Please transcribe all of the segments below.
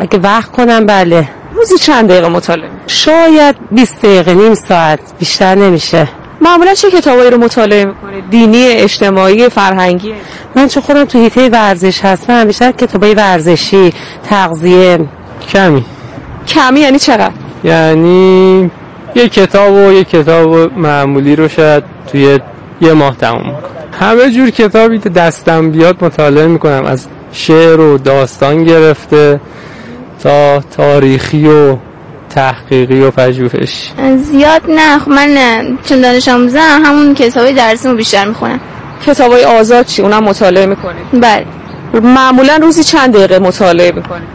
اگه وقت کنم بله. روزی چند دقیقه مطالعه؟ شاید 20 دقیقه، نیم ساعت، بیشتر نمیشه. معمولا چه کتابایی رو مطالعه میکنید؟ دینی، اجتماعی، فرهنگی؟ من چون خودم تو حیطه ورزش هستم بیشتر کتابای ورزشی، تغذیه. کمی یعنی چقدر؟ یعنی یه کتاب معمولی رو شاید توی یه ماه تموم کنم. همه جور کتابی که دستم بیاد مطالعه میکنم، از شعر و داستان گرفته تا تاریخی و تحقیقی و پژوهشی. زیاد نه، من چون دانش آموزم همون کتابای درسیمو بیشتر میخونم. کتابای آزاد چی؟ اونم مطالعه میکنید؟ بله. معمولا روزی چند دقیقه مطالعه میکنید؟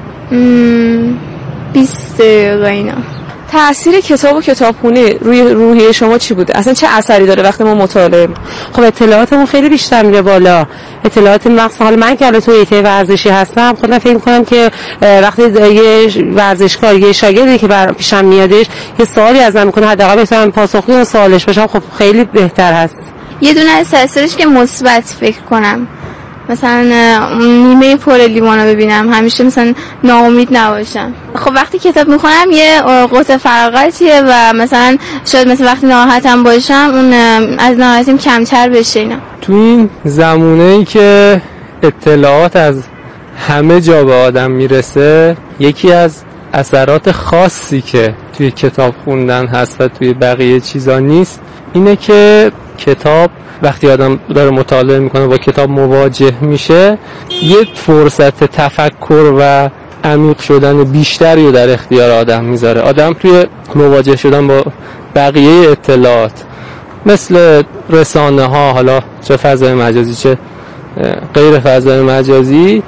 20 دقیقه اینا. تأثیر کتاب و کتابخونی روی روحیه شما چی بوده؟ اصلا چه اثری داره وقتی ما مطالعه؟ خب اطلاعاتمون خیلی بیشتر میره بالا. اطلاعات مثلا حالا من که تو حیطه ورزشی هستم، خودم فکر می‌کنم که وقتی یه ورزشکار، یه شاگردی که پیشم میادش یه سوالی ازم میکنه، حداقل بتونم پاسخگوی اون سوالش باشم، خب خیلی بهتر هست. یه دونه از تأثیرش که مثبت فکر کنم، مثلا نیمه پر لیوانو ببینم، همیشه مثلا ناامید نباشم. خب وقتی کتاب میخونم یه قطع فراغتیه و مثلا شاید مثلا وقتی ناراحتم باشم اون از ناراحتیم کمتر بشه. اینا تو این زمانه‌ای که اطلاعات از همه جا به آدم میرسه، یکی از اثرات خاصی که توی کتاب خوندن هست و توی بقیه چیزا نیست اینه که کتاب وقتی آدم داره مطالعه میکنه با کتاب مواجه میشه، یه فرصت تفکر و عمیق شدن بیشتری رو در اختیار آدم میذاره. آدم توی مواجه شدن با بقیه اطلاعات مثل رسانه ها، حالا چه فضای مجازی چه غیر فضای مجازی،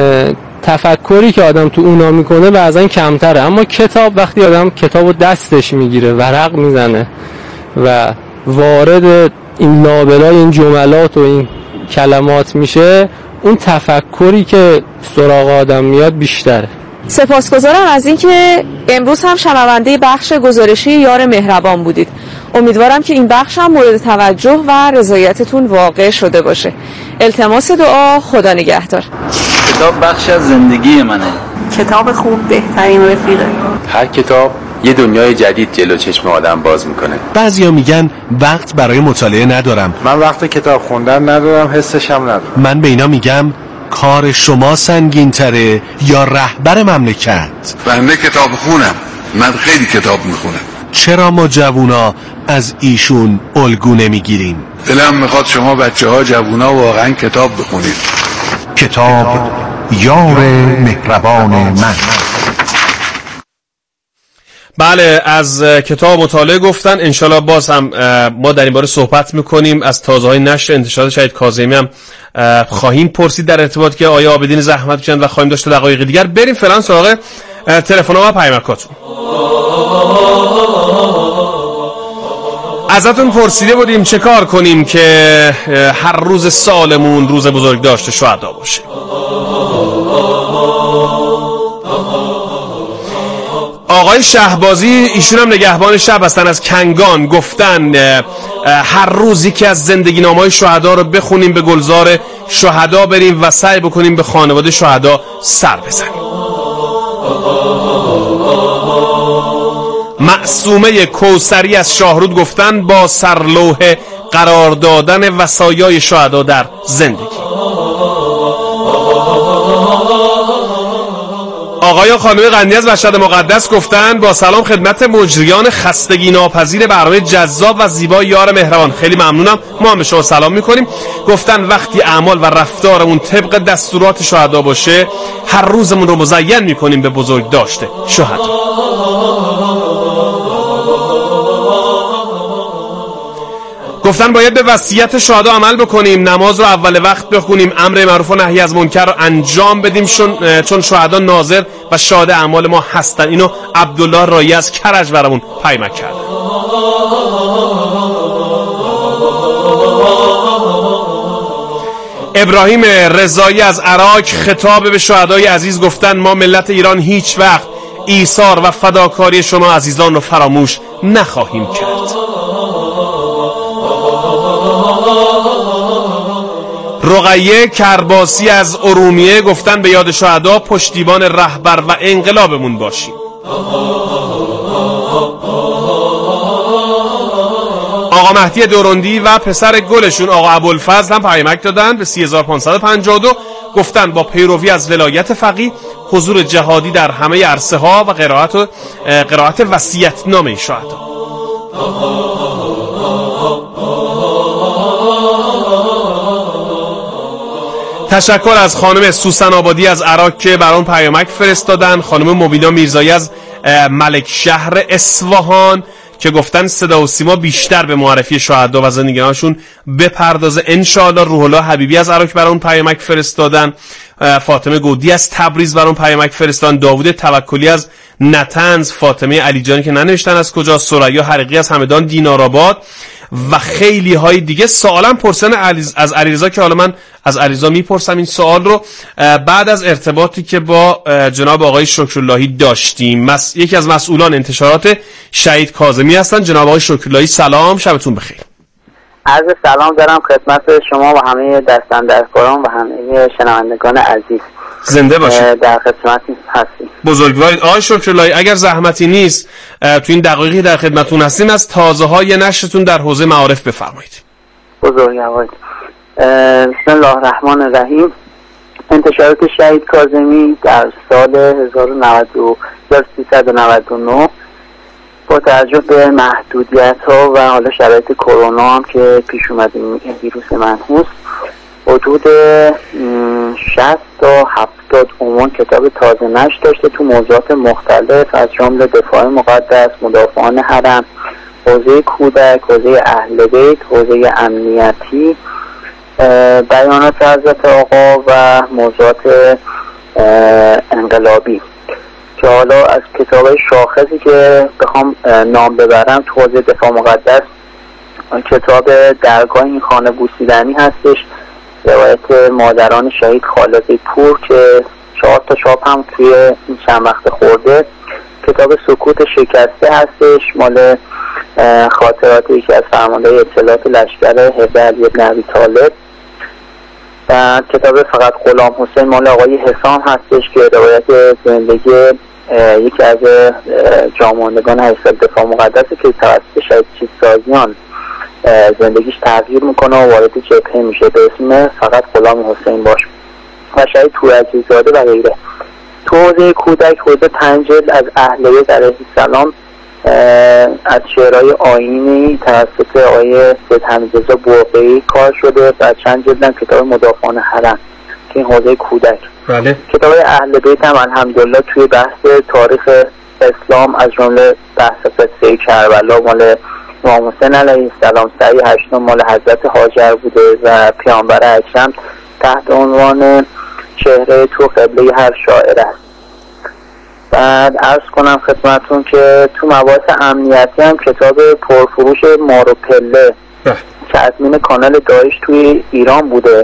تفکری که آدم تو اونا میکنه بعضا کمتره. اما کتاب، وقتی آدم کتابو دستش میگیره، ورق میزنه و وارد این لابلای این جملات و این کلمات میشه، اون تفکری که سراغ آدم میاد بیشتره. سپاسگزارم از اینکه امروز هم شنونده بخش گزارشی یار مهربان بودید. امیدوارم که این بخش هم مورد توجه و رضایتتون واقع شده باشه. التماس دعا. خدا نگهدار. کتاب بخش از زندگی منه. کتاب خوب بهترین رفیقه. هر کتاب یه دنیای جدید جلو چشم آدم باز میکنه. بعضیا میگن وقت برای مطالعه ندارم. من وقت کتاب خوندن ندارم، حسش هم ندارم. من به اینا میگم کار شما سنگین تره یا رهبر مملکت؟ بنده کتاب خونم، من خیلی کتاب میخونم. چرا ما جوونا از ایشون الگو نمیگیریم؟ دلم میخواد شما بچه ها جوونا واقعا کتاب بخونید. کتاب یار مهربان من. بله، از کتاب مطالعه گفتن. انشالله باز هم ما در این باره صحبت میکنیم. از تازه‌های نشر انتشارات شهید کاظمی هم خواهیم پرسید در ارتباط که آیا عابدین زحمت کشیدند و خواهیم داشت دقایق دیگر. بریم فعلا سراغ تلفن‌ها و پیامکاتون. ازتون پرسیده بودیم چه کار کنیم که هر روز سالمون روز بزرگداشت شهدا باشه. آقای شهبازی، ایشون هم نگهبان شب هستن، از کنگان، گفتن هر روزی که از زندگی نامه‌های شهدا رو بخونیم، به گلزار شهدا بریم و سعی بکنیم به خانواده شهدا سر بزنیم. معصومه کوثری از شاهرود گفتن با سرلوح قرار دادن وصایای شهدا در زندگی. آقای و خانم قندی از مشهد مقدس گفتن با سلام خدمت مجریان خستگی ناپذیر برنامه جذاب و زیبای یار مهربان، خیلی ممنونم، ما هم به شما سلام میکنیم. گفتن وقتی اعمال و رفتارمون طبق دستورات شهدا باشه، هر روزمون رو مزین میکنیم به بزرگ داشته شهدا. گفتن باید به وصیت شهدا عمل بکنیم، نماز رو اول وقت بخونیم، امر معروف و نهی از منکر رو انجام بدیم، چون شهدا ناظر و شاهد اعمال ما هستن. اینو عبدالله رایی از کرج برامون پیامک کرد. ابراهیم رضایی از عراق خطاب به شهدای عزیز گفتن ما ملت ایران هیچ وقت ایثار و فداکاری شما عزیزان رو فراموش نخواهیم کرد. رقیه کرباسی از ارومیه گفتن به یاد شهدا پشتیبان رهبر و انقلابمون باشیم. آقا مهدی دورندی و پسر گلشون آقا ابوالفضل هم پیامک دادن به 3552 گفتن با پیروی از ولایت فقیه حضور جهادی در همه عرصه ها و قرائت وصیت‌نامه شهدا. تشکر از خانم سوسن آبادی از عراق که برام پیامک فرستادن، خانم مبینا میرزایی از ملک شهر اصفهان که گفتن صدا و سیما بیشتر به معرفی شهدا و زندگی‌هاشون بپردازه انشاءالله. روح الله حبیبی از عراق برام پیامک فرستادن، فاطمه گودی از تبریز برام پیامک فرستادن، داوود توکلی از نتنز، فاطمه علی جانی که ننوشتن از کجا، سریا حریقی از همدان دینارآباد و خیلی های دیگه. سوالم پرسن از علیرضا که حالا من از علیرضا میپرسم این سوال رو بعد از ارتباطی که با جناب آقای شکراللهی داشتیم. یکی از مسئولان انتشارات شهید کاظمی هستن. جناب آقای شکراللهی سلام، شبتون بخیر. عرض سلام دارم خدمت شما و همه دستاندرکاران و همه شنوندگان عزیز. زنده باشید. در خدمت هستیم. بزرگوارید. آقای شکراللهی اگر زحمتی نیست تو این دقایقی در خدمتتون هستیم از تازه‌های نشرتون در حوزه معارف بفرمایید. بزرگوارید. بسم الله الرحمن الرحیم. انتشارات شهید کاظمی در سال 1399 با توجه به محدودیت‌ها و حالا شرایط کرونا هم که پیش اومد این ویروس منحوس حدود 60 تا 70 عنوان کتاب تازه نشر داشته تو موضوعات مختلف از جمله دفاع مقدس، مدافعان حرم، حوزه کودک، حوزه اهل بیت، حوزه امنیتی، بیانات حضرت آقا و موضوعات انقلابی که حالا از کتاب‌های شاخصی که بخوام نام ببرم تو حوزه دفاع مقدس کتاب درگاه این خانه بوسیدنی هستش، روایت مادران شهید خالقی پور که 4 تا چاپ هم توی این چند وقت خورده. کتاب سکوت شکسته هستش مال خاطرات یکی از فرماندهان اطلاعات لشکر حزب علی بن ابی طالب و کتاب فقط غلام حسین مال آقای حسام هستش که روایت زندگی یکی از جاماندگان حزب دفاع مقدسه که توسط شهید چیزسازیان زندگیش تغییر میکنه و وارد جبهه میشه به اسم فقط غلام حسین باش و شهید تورعزیزاده و غیره. تو حوزه کودک حوزه 5 جلد از اهل بیت علیه السلام از شعرهای آیینی توسط آقای سید حمیدرضا برقعی کار شده و چند جلد هم کتاب مدافعان حرم که این حوزه کودک. بله. کتاب اهل بیت هم الحمدلله توی بحث تاریخ اسلام از جمله بحث قصه کربلا مال امام حسین علیه السلام، سعی هشتم مال حضرت هاجر بوده و پیامبر اکرم تحت عنوان چهره تو قبله هر شاعر است. بعد عرض کنم خدمتون که تو مباحث امنیتی هم کتاب پرفروش مارو پله که ادمین کانال داعش توی ایران بوده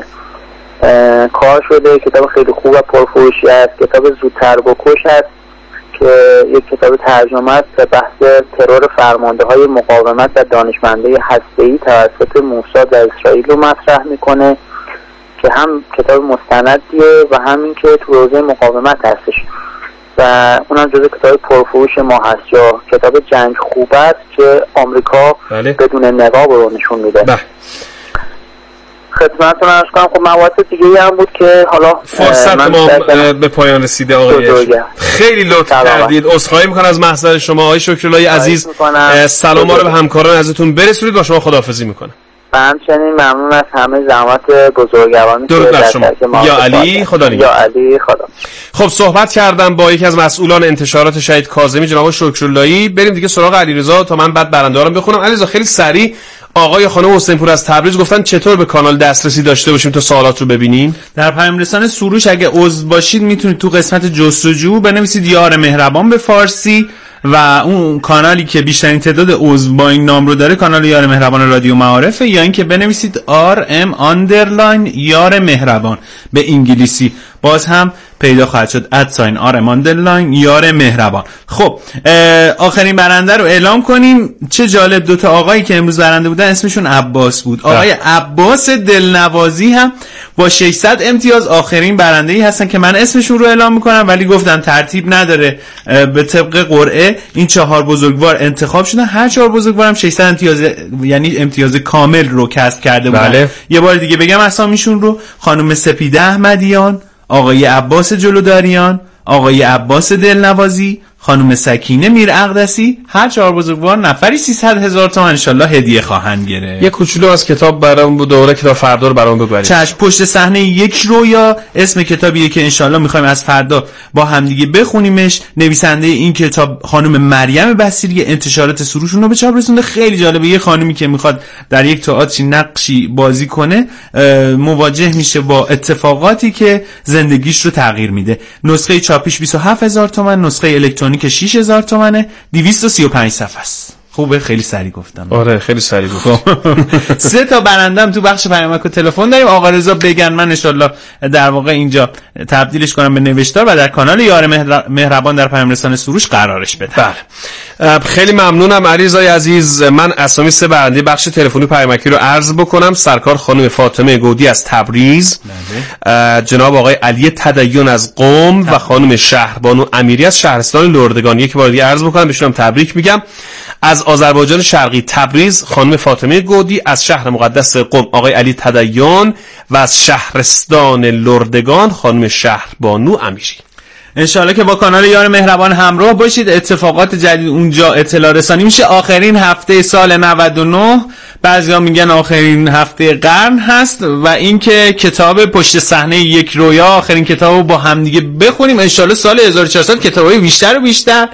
کار شده. کتاب خیلی خوب و پرفروشی است. کتاب زودتر بکش است که یک کتاب ترجمه است به بحث ترور فرمانده های مقاومت و دانشمنده هسته‌ای توسط موساد و اسرائیل رو مطرح میکنه که هم کتاب مستندیه و همین که تو حوزه مقاومت هستش و اونم جزو کتاب پرفروش ما هست. یا کتاب جنگ خوب است که آمریکا بدون نقاب رو نشون میده. خدمتتون عرض کنم خب مواد دیگه هم بود که حالا فرصت ما به پایان رسیده. آقای خیلی لطف کردید. عذرخواهی میکنم از محضر شما آقای شکراللهی عزیز. سلام رو به همکاران ازتون برسونید. با شما خداحافظی میکنم. همچنین ممنون از همه زحمت بزرگوارانی. درود بر شما. یا علی خدا نگهدار. یا علی خدا. خب صحبت کردم با یکی از مسئولان انتشارات شهید کاظمی جناب شکراللهی. بریم دیگه سراغ علیرضا تا من بعد برندارم بخونم. علیرضا خیلی سریع آقای خانم حسین پور از تبریز گفتن چطور به کانال دسترسی داشته باشیم تا سوالات رو ببینیم؟ در پیام رسان سروش اگه عضو باشید میتونید تو قسمت جستجو بنویسید یار مهربان به فارسی و اون کانالی که بیشترین تعداد عضو با این نام رو داره کانال یار مهربان رادیو معارفه، یا اینکه بنویسید RM_یار مهربان به انگلیسی. باز هم پیدا خواهد شد. @آرماندلاین یار مهربان. خب آخرین برنده رو اعلام کنیم. چه جالب، دوتا آقایی که امروز برنده بودن اسمشون عباس بود. آقای عباس دلنوازی هم با 600 امتیاز آخرین برنده‌ای هستن که من اسمشون رو اعلام میکنم، ولی گفتن ترتیب نداره، به طبق قرعه این 4 بزرگوار انتخاب شدن. هر 4 بزرگوارم 600 امتیاز، یعنی امتیاز کامل رو کسب کرده بودن. بله. یه بار دیگه بگم اسامیشون رو: خانم سپیده احمدیان، آقای عباس جلوداریان، آقای عباس دلنوازی، خانم سکینه میر اقدسی. هر 4 بزرگوار نفری 300,000 تومان انشالله هدیه خواهند گرفت. یه کوچولو از کتاب برام دوره کتاب فردا رو برام بگوید. چشم. پشت صحنه یک رویا اسم کتابیه که انشالله میخوایم از فردا با همدیگه بخونیمش. نویسنده این کتاب خانم مریم بصیری، انتشارات سروشون رو به چاپ رسونده. خیلی جالبه، یه خانمی که میخواد در یک تئاتر نقشی بازی کنه مواجه میشه با اتفاقاتی که زندگیش رو تغییر میده. نسخه چاپیش 27,000 تومان، نسخه الکترونیک 6,000 تومانه، 235 صفحه است. خوبه، خیلی سریع گفتم. آره خیلی سریع گفتم. 3 تا برندم تو بخش پیامک و تلفن داریم. آقا رضا بگن، من ان شاءالله در واقع اینجا تبدیلش کنم به نوشتار و در کانال یار مهربان در پیام رسانه سروش قرارش بدم. بله. خیلی ممنونم علیرضای عزیز. من اسامی 3 برنده بخش تلفنی پیامکی رو عرض بکنم. سرکار خانم فاطمه گودی از تبریز، جناب آقای علی تدین از قم و خانم شهربانو امیری از شهرستان لردگان. یک بار دیگه عرض بکنم، بهشون تبریک میگم. از آذربایجان شرقی تبریز خانم فاطمه گودی، از شهر مقدس قم آقای علی تدین و از شهرستان لردگان خانم شهربانو امیری. انشالله که با کانال یار مهربان همراه باشید. اتفاقات جدید اونجا اطلاع رسانی میشه. آخرین هفته سال 99، بعضیا میگن آخرین هفته قرن هست، و اینکه کتاب پشت صحنه یک رویا آخرین کتابو با هم دیگه بخونیم. انشالله سال 1400 کتابای بیشتر و بیشتر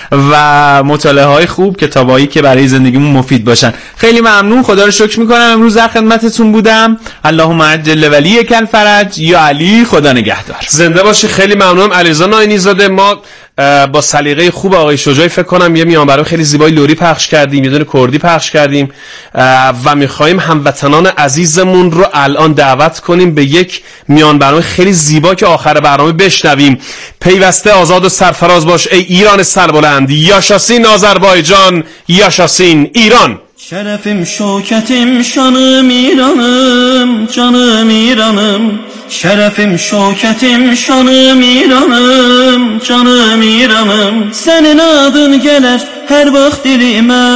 و مطالعه های خوب، کتابایی که برای زندگیمون مفید باشن. خیلی ممنون، خدا رو شکر میکنم امروز در خدمتتون بودم. اللهم عجل ولیک الفرج. یا علی، خدا نگهدار. زنده باشی. خیلی ممنونم علیرضا ناینی زاده. ما با سلیقه خوب آقای شجاعی فکر کنم یه میانبرای خیلی زیبای لوری پخش کردیم، یه دونه کردی پخش کردیم و میخوایم هموطنان عزیزمون رو الان دعوت کنیم به یک میانبرای خیلی زیبا که آخر برنامه بشنویم. پیوسته آزاد و سرفراز باش ای ایران سربلند، یاشاسین آذربایجان، یاشاسین ایران. Şerefim, şöhketim, şanım İranım, canım İranım. Şerefim, şöhketim, şanım İranım, canım İranım. Senin adın gelir her vaxt dilimə,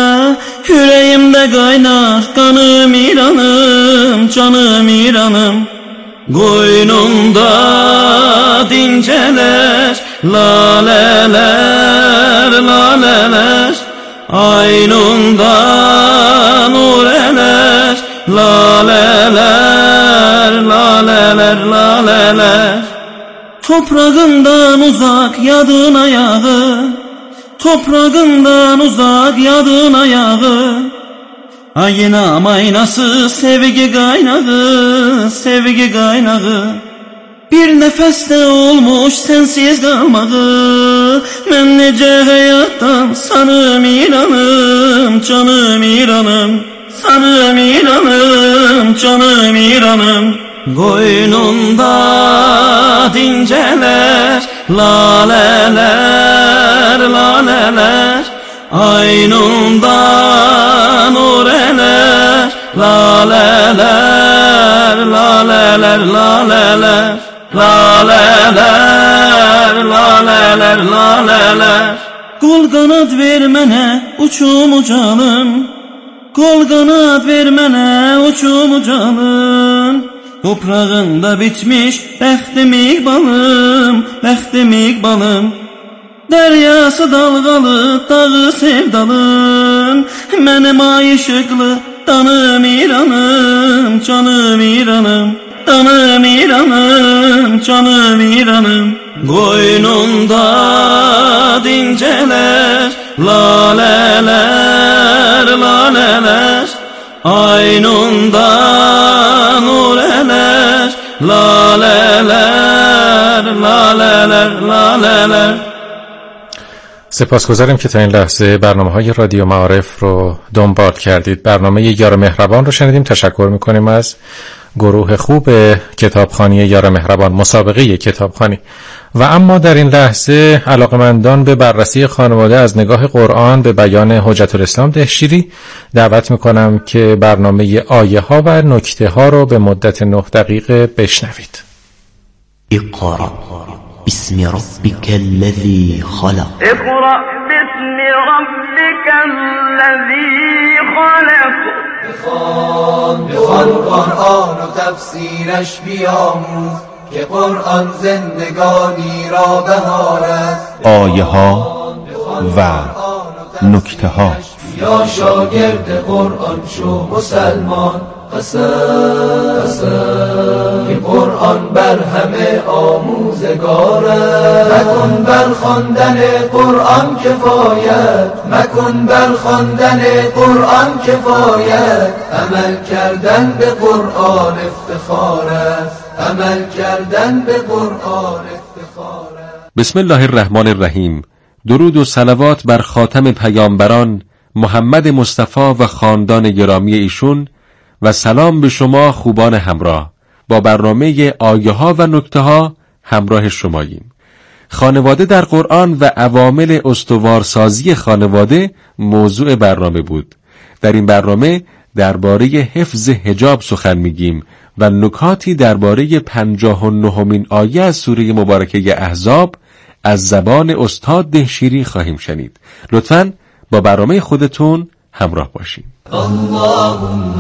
yüreğimdə qaynar qanım İranım, canım İranım. Qoynunda dincələr lalələr, lalələr. Aynunda nur eler, laleler, laleler, laleler. Toprağından uzak yadın ayağı, toprağından uzak yadın ayağı. Aynam aynası sevgi kaynağı, sevgi kaynağı. Bir nəfəsdə olmuş sənsiz qalmağı. Mən necə həyatdan sanım İranım, canım İranım. Sanım İranım, canım İranım. Qoynunda dincələr lalələr, lalələr. Aynunda nur elər lalələr, lalələr, lalələr. Laleler, laleler, laleler. Kol kanat ver mənə uçum ucalım. Kol kanat ver mənə uçum ucalım. Toprağında bitmiş bəxtim iqbalım, bəxtim iqbalım. Dəryası dalğalı, dağı sevdalım. Mənim ay işıqlı, danım İranım, canım İranım. Canım İranım, canım İranım. Qoynunda dincələr lalelər, lalelər. Aynunda nur elər lalelər, lalelər, lalelər. سپاسگزاریم که تا این لحظه برنامه‌های رادیو معارف رو دنبال کردید. برنامه یار مهربان رو شنیدیم. تشکر می‌کنیم از گروه خوب کتابخوانی یار مهربان، مسابقه کتابخوانی. و اما در این لحظه علاقمندان به بررسی خانواده از نگاه قرآن به بیان حجت الاسلام دهشیری دعوت میکنم که برنامه آیه ها و نکته ها رو به مدت 9 دقیقه بشنوید. اقرأ باسم ربك الذي خلق. اقرأ باسم ربك الذي خلق. بخوان قرآن و تفسیرش بیاموز که قرآن زندگانی را بهار است. آیه ها و نکته ها. یا شاگرد قرآن شو مسلمان، قسم که قرآن بر همه آموزگار است. مکن بر خواندن قرآن کفایت، مکن بر خواندن قرآن کفایت. عمل کردن به قرآن افتخار است، عمل کردن به قرآن افتخار است. بسم الله الرحمن الرحیم. درود و صلوات بر خاتم پیامبران محمد مصطفی و خاندان گرامی ایشون و سلام به شما خوبان همراه. با برنامه آیه ها و نکته ها همراه شماییم. خانواده در قرآن و عوامل استوارسازی خانواده موضوع برنامه بود. در این برنامه درباره حفظ حجاب سخن میگیم و نکاتی درباره 59مین آیه از سوره مبارکه احزاب از زبان استاد دهشیری خواهیم شنید. لطفاً با برنامه خودتون همراه باشید. اللهم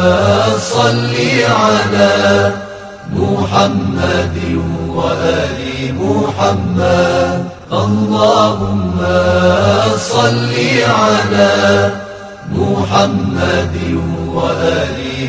صل على محمد و آل محمد. اللهم صل على محمد و آل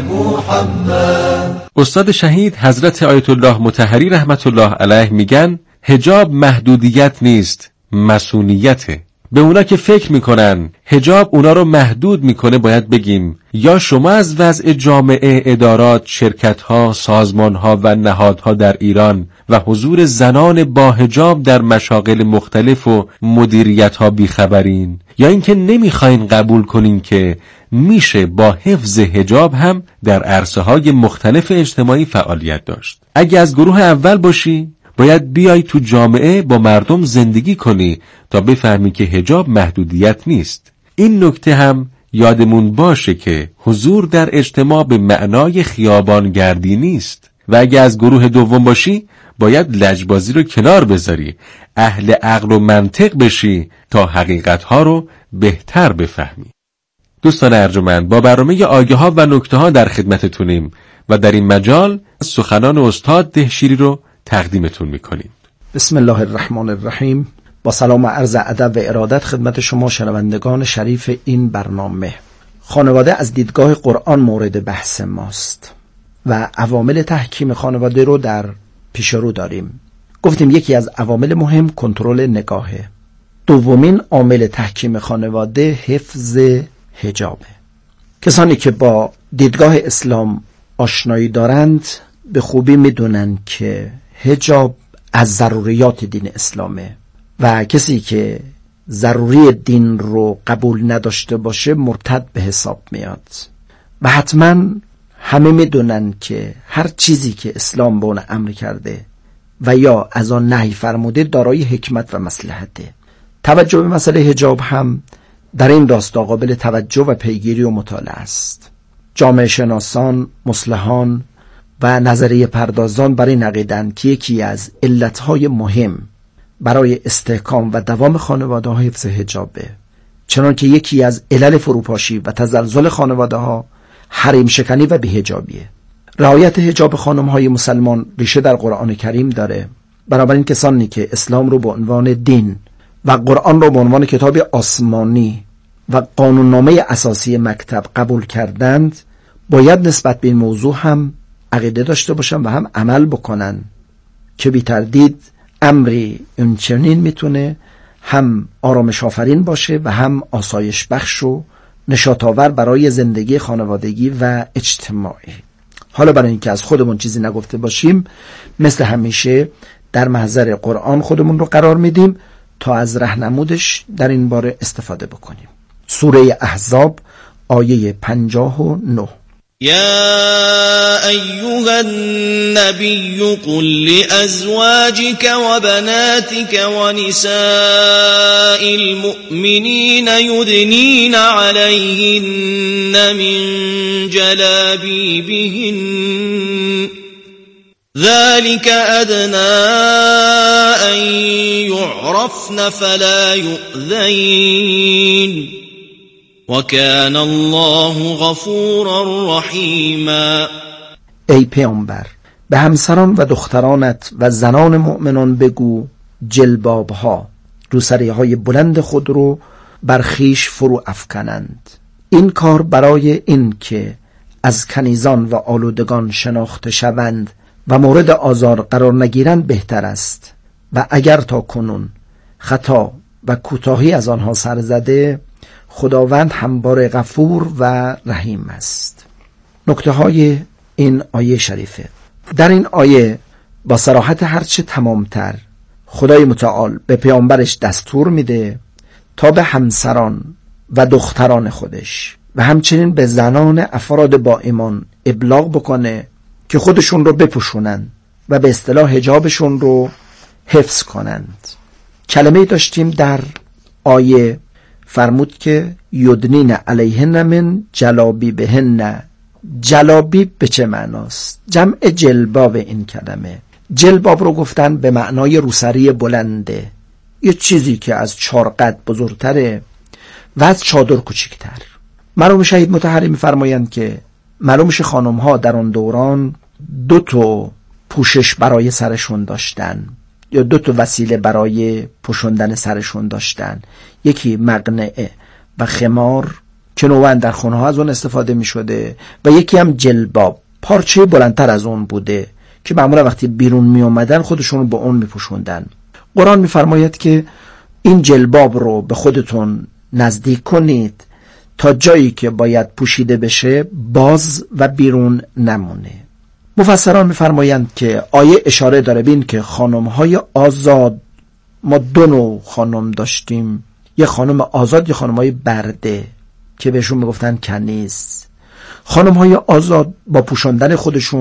محمد. استاد شهید حضرت آیت الله مطهری رحمت الله علیه میگن حجاب محدودیت نیست، مسئولیته. به اونا که فکر میکنن حجاب اونا رو محدود میکنه باید بگیم یا شما از وضع جامعه، ادارات، شرکت‌ها، سازمان‌ها و نهادها در ایران و حضور زنان با حجاب در مشاغل مختلف و مدیریت‌ها بیخبرین، یا اینکه نمیخواین قبول کنین که میشه با حفظ حجاب هم در عرصه‌های مختلف اجتماعی فعالیت داشت. اگه از گروه اول باشی باید بیای تو جامعه با مردم زندگی کنی تا بفهمی که حجاب محدودیت نیست. این نکته هم یادمون باشه که حضور در اجتماع به معنای خیابانگردی نیست. و اگه از گروه دوم باشی باید لجبازی رو کنار بذاری، اهل عقل و منطق بشی تا حقیقتها رو بهتر بفهمی. دوستان ارجمند، با برنامه آیه ها و نکته ها در خدمتتونیم و در این مجال سخنان استاد دهشیری رو تقدیمتون میکنیم. بسم الله الرحمن الرحیم. با سلام و عرض ادب و ارادت خدمت شما شنوندگان شریف این برنامه. خانواده از دیدگاه قرآن مورد بحث ماست و عوامل تحکیم خانواده رو در پیش رو داریم. گفتیم یکی از عوامل مهم کنترل نگاهه. دومین عامل تحکیم خانواده حفظ حجابه. کسانی که با دیدگاه اسلام آشنایی دارند به خوبی میدونن که حجاب از ضروریات دین اسلامه و کسی که ضروری دین رو قبول نداشته باشه مرتد به حساب میاد. و حتما همه میدونن که هر چیزی که اسلام به اون امر کرده و یا از آن نهی فرموده دارای حکمت و مصلحته. توجه به مسئله حجاب هم در این راستا قابل توجه و پیگیری و مطالعه است. جامعه شناسان، مصلحان و نظریه پردازان برای عقیده‌اند که یکی از علتهای مهم برای استحکام و دوام خانواده ها حفظ حجابه، چنان که یکی از علل فروپاشی و تزلزل خانواده ها حریم شکنی و بی‌حجابیه. رعایت حجاب خانم های مسلمان ریشه در قرآن کریم داره. بنابراین کسانی که اسلام رو به عنوان دین و قرآن رو به عنوان کتاب آسمانی و قانوننامه اساسی مکتب قبول کردند باید نسبت به این موضوع هم عقیده داشته باشن و هم عمل بکنن که بی تردید امری اونچنین میتونه هم آرامش آفرین باشه و هم آسایش بخش و نشاط آور برای زندگی خانوادگی و اجتماعی. حالا برای اینکه از خودمون چیزی نگفته باشیم مثل همیشه در محضر قرآن خودمون رو قرار میدیم تا از راهنمودش در این باره استفاده بکنیم. سوره احزاب آیه 59. يا أيها النبي قل لأزواجك وبناتك ونساء المؤمنين يدنين عليهن من جلابيبهن ذلك أدنى أن يعرفن فلا يؤذين وكان الله غفورا رحیما. ای پیامبر به همسران و دخترانت و زنان مؤمنان بگو جلبابها روسریهای بلند خود رو بر خویش فرو افکنند. این کار برای این که از کنیزان و آلودگان شناخته شوند و مورد آزار قرار نگیرند بهتر است و اگر تا کنون خطا و کوتاهی از آنها سر زده خداوند همواره غفور و رحیم است. نکته های این آیه شریفه. در این آیه با صراحت هرچه تمامتر خدای متعال به پیامبرش دستور میده تا به همسران و دختران خودش و همچنین به زنان افراد با ایمان ابلاغ بکنه که خودشون رو بپوشونن و به اصطلاح حجابشون رو حفظ کنند. کلمه داشتیم در آیه فرمود که یدنین علیهن من جلابیبهن. جلابیب به چه معناست؟ جمع جلباب این کلمه. جلباب رو گفتن به معنای روسری بلنده، یه چیزی که از 4 قد بزرگتره و از چادر کوچکتر. مرحوم شهید مطهری می‌فرمایند که معلوم میشه خانم ها در اون دوران 2 پوشش برای سرشون داشتن یا 2 وسیله برای پوشوندن سرشون داشتن. یکی مقنعه و خمار که نوعاً در خونه ها از اون استفاده می شده و یکی هم جلباب، پارچه بلندتر از اون بوده که معمولا وقتی بیرون می اومدن خودشون رو با اون می پوشوندن. قرآن می فرماید که این جلباب رو به خودتون نزدیک کنید تا جایی که باید پوشیده بشه باز و بیرون نمونه. مفسران می فرمایند که آیه اشاره داره بین که خانم های آزاد، ما 2 نوع خانم داشتیم، یه خانم آزاد، یه خانم های برده که بهشون میگفتن کنیز. خانم های آزاد با پوشاندن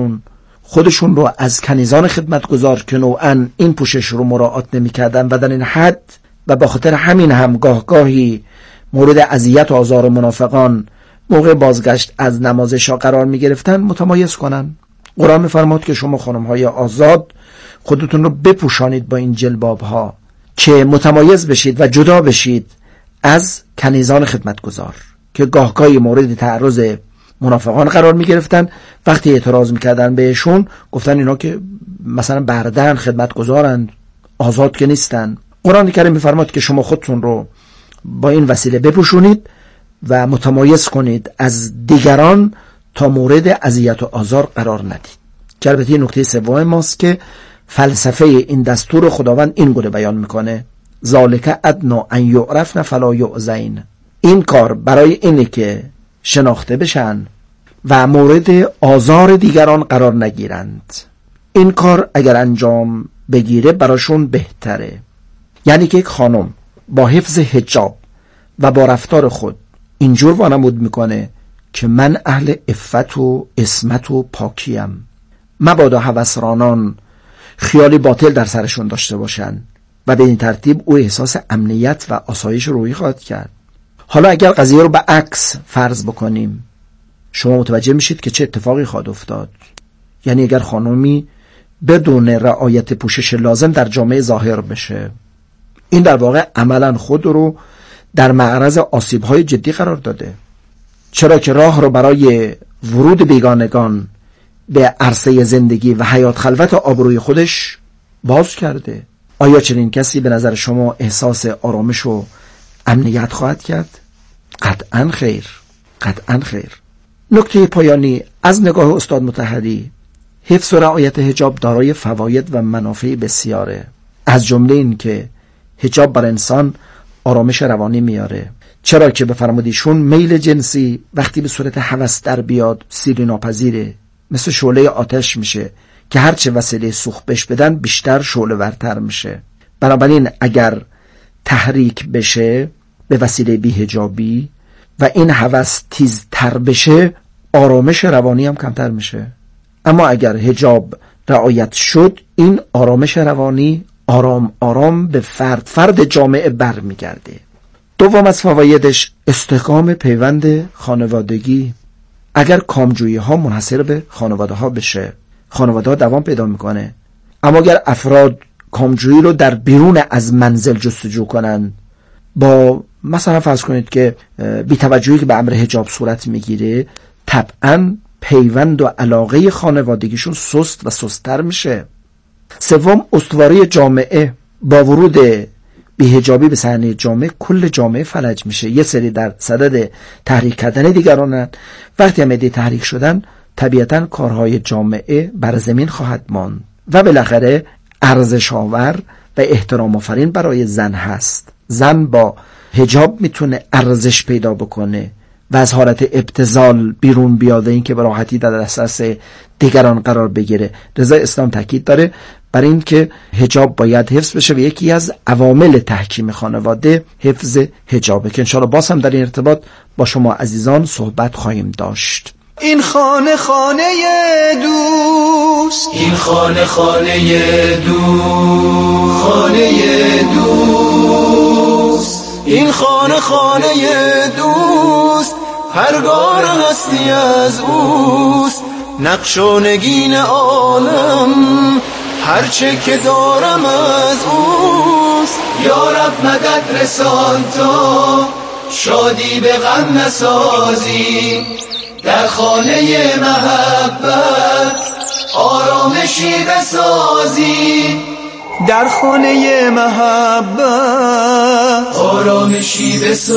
خودشون رو از کنیزان خدمتگزار که نوعاً این پوشش رو مراعات نمی کردن و در این حد و به خاطر همین هم گاهی مورد اذیت و آزار منافقان موقع بازگشت از نماز عشا قرار می گرفتن متمایز کنن. قرآن می فرماد که شما خانم های آزاد خودتون رو بپوشانید با این جلباب ها که متمایز بشید و جدا بشید از کنیزان خدمتگزار که گاهی مورد تعرض منافقان قرار می گرفتن. وقتی اعتراض می کردن بهشون گفتن اینا که مثلا بردن، خدمتگزارن، آزاد که نیستن. قرآن کریم می فرماد که شما خودتون رو با این وسیله بپوشونید و متمایز کنید از دیگران تا مورد اذیت و آزار قرار ندید. که البته نکته سوم ماست که فلسفه این دستور خداوند این گونه بیان میکنه: ذالک ادنا ان یعرفن فلا یؤذین. این کار برای اینه که شناخته بشن و مورد آزار دیگران قرار نگیرند. این کار اگر انجام بگیره براشون بهتره. یعنی که یک خانم با حفظ حجاب و با رفتار خود اینجور وانمود میکنه که من اهل عفت و عصمت و پاکیم، مبادا هوسرانان خیالی باطل در سرشون داشته باشن و به این ترتیب او احساس امنیت و آسایش روحی خواهد کرد. حالا اگر قضیه رو به عکس فرض بکنیم، شما متوجه میشید که چه اتفاقی خواهد افتاد. یعنی اگر خانمی بدون رعایت پوشش لازم در جامعه ظاهر بشه، این در واقع عملا خود رو در معرض آسیب‌های جدی قرار داده، چرا که راه رو برای ورود بیگانگان به عرصه زندگی و حیات خلوت آبروی خودش باز کرده. آیا چنین کسی به نظر شما احساس آرامش و امنیت خواهد کرد؟ قطعاً خیر، قطعاً خیر. نکته پایانی از نگاه استاد مطهری: حفظ و رعایت حجاب دارای فواید و منافع بسیاره. از جمله این که حجاب بر انسان آرامش روانی میاره، چرا که به فرمودیشون میل جنسی وقتی به صورت هوس در بیاد سیری ناپذیره، مثل شعله آتش میشه که هرچه وسیله سوخت بهش بدن بیشتر شعله ورتر میشه. بنابراین اگر تحریک بشه به وسیله بی‌حجابی و این هوس تیزتر بشه، آرامش روانی هم کمتر میشه. اما اگر حجاب رعایت شد، این آرامش روانی آرام آرام به فرد جامعه بر میگرده. دوم از فوایدش استحکام پیوند خانوادگی. اگر کامجویی ها منحصر به خانواده ها بشه، خانواده ها دوام پیدا میکنه. اما اگر افراد کامجویی رو در بیرون از منزل جستجو کنن، با مثلا فرض کنید که بی‌توجهی که به امر حجاب صورت میگیره، طبعاً پیوند و علاقه خانوادگیشون سست و سست‌تر میشه. سوم، استواری جامعه. با ورود بی‌حجابی به صحنه جامعه، کل جامعه فلج میشه. یه سری در صدد تحریک کردن دیگرانن. وقتی هم ایده تحریک شدن، طبیعتاً کارهای جامعه بر زمین خواهد ماند و بالاخره ارزش آور و احترام آفرین برای زن هست. زن با حجاب میتونه ارزش پیدا بکنه و از حالت ابتذال بیرون بیاده، این که به راحتی در دسترس دیگران قرار بگیره. رضای اسلام تاکید داره بر این که حجاب باید حفظ بشه و یکی از عوامل تحکیم خانواده حفظ حجابه که انشاءالله باز هم در این ارتباط با شما عزیزان صحبت خواهیم داشت. این خانه خانه دوست، این خانه خانه دوست، خانه دوست، این خانه خانه دوست، پرگار هستی از اوست، نقش و نگین عالم هرچه که دارم از اوست. یا رب مدد رسان تا شادی به غم نسازی، در خانه محبت آرامشی بسازی، در خانه محبت آرامشی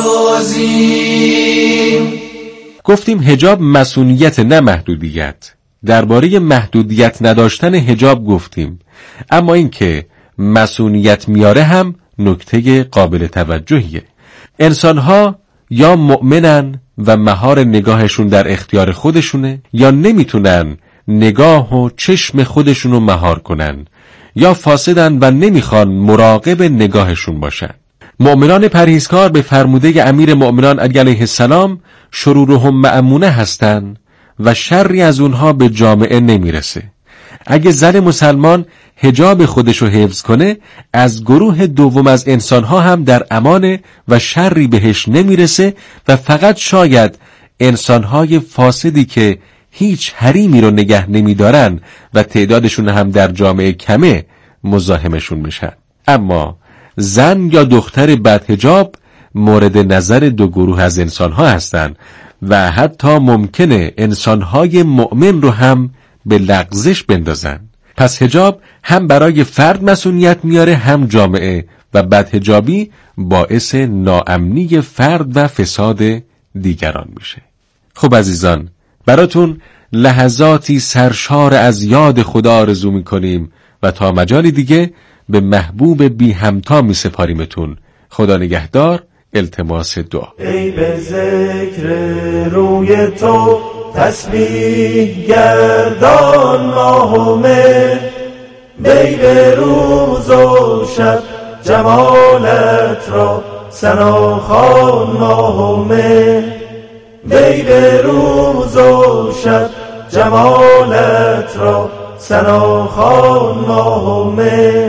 بسازی. گفتیم حجاب مسئولیت نه محدودیت. درباره محدودیت نداشتن حجاب گفتیم، اما این که مسئولیت میاره هم نکته قابل توجهیه. انسان‌ها یا مؤمنن و مهار نگاهشون در اختیار خودشونه، یا نمیتونن نگاه و چشم خودشونو مهار کنن، یا فاسدن و نمیخوان مراقب نگاهشون باشن. مؤمنان پرهیزکار به فرموده امیر مؤمنان علیه السلام شرورهم مأمونه هستن و شری از اونها به جامعه نمیرسه. اگه زن مسلمان حجاب خودشو حفظ کنه، از گروه دوم از انسانها هم در امانه و شری بهش نمیرسه و فقط شاید انسانهای فاسدی که هیچ حریمی رو نگه نمیدارن و تعدادشون هم در جامعه کمه مزاحمشون بشن. اما زن یا دختر بدحجاب مورد نظر دو گروه از انسانها هستن و حتی ممکنه انسانهای مؤمن رو هم به لغزش بندازن. پس حجاب هم برای فرد مسئولیت میاره، هم جامعه، و بدحجابی باعث ناامنی فرد و فساد دیگران میشه. خب عزیزان، براتون لحظاتی سرشار از یاد خدا آرزو میکنیم و تا مجالی دیگه به محبوب بی همتا میسپاریمتون. خدا نگهدار. التماس دعا. ای به ذکر روی تو تسبیح گردان ماهمه، می به روز و شب جمالت را ثنا خوان ماهمه، می به روز و شب جمالت را ثنا خوان ماهمه.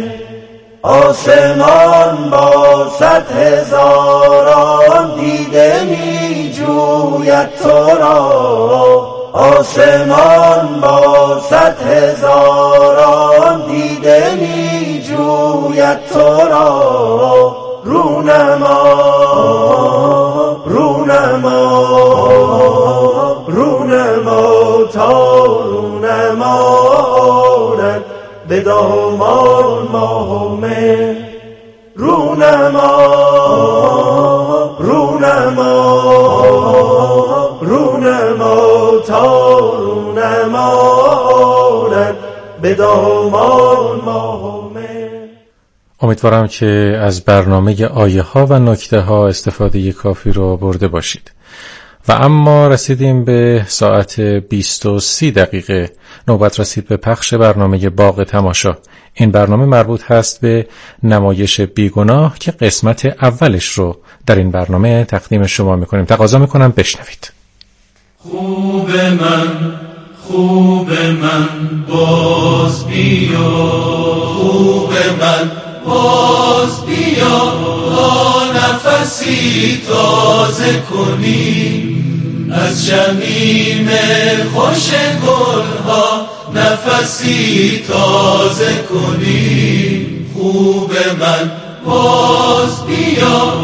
آسمان با 100,000 دیده می جوید تو را، آسمان با 100,000 دیده می جوید تو را. رونما رونما رونما تا رونما به دامان ماهمه، رونما رونما رونما تا رونما به دامان ماهمه. امیدوارم که از برنامه آیه ها و نکته ها استفاده کافی رو برده باشید. و اما رسیدیم به ساعت 20:30. نوبت رسید به پخش برنامه باغ تماشا. این برنامه مربوط هست به نمایش بیگناه که قسمت اولش رو در این برنامه تقدیم شما میکنیم. تقاضا میکنم بشنوید. خوب من باز بیا، خوب من باز بیا، تا نفسی تازه کنی از شمیم خوش گلها، نفسی تازه کنی. خوب من باز بیا.